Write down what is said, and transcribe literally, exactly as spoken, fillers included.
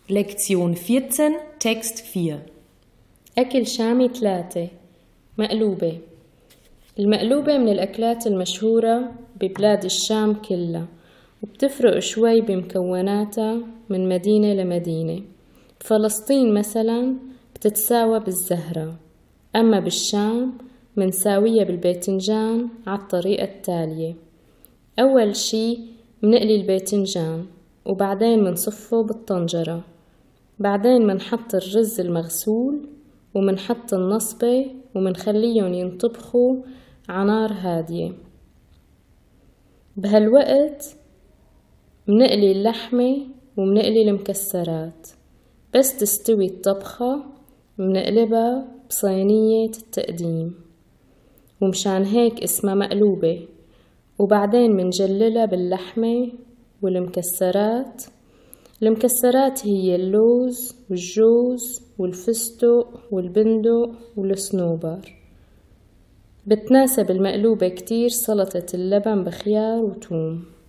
Lektion vierzehn, Text vier. أكل شامي ثلاثة. مقلوبة. المقلوبة من الأكلات المشهورة ببلاد الشام كلها، وبتفرق شوي بمكوناتها من مدينة لمدينة. فلسطين مثلا بتتساوى بالزهرة، أما بالشام منساوية بالباذنجان على الطريقة التالية: أول شي منقلي الباذنجان وبعدين منصفه بالطنجرة، بعدين منحط الرز المغسول ومنحط النصبة ومنخليهم ينطبخوا على نار هادية. بهالوقت منقلي اللحمة ومنقلي المكسرات. بس تستوي الطبخة منقلبها بصينية التقديم، ومشان هيك اسمها مقلوبة. وبعدين منجللها باللحمة والمكسرات. المكسرات هي اللوز والجوز والفستق والبندق والصنوبر. بتناسب المقلوبة كتير سلطة اللبن بخيار وتوم.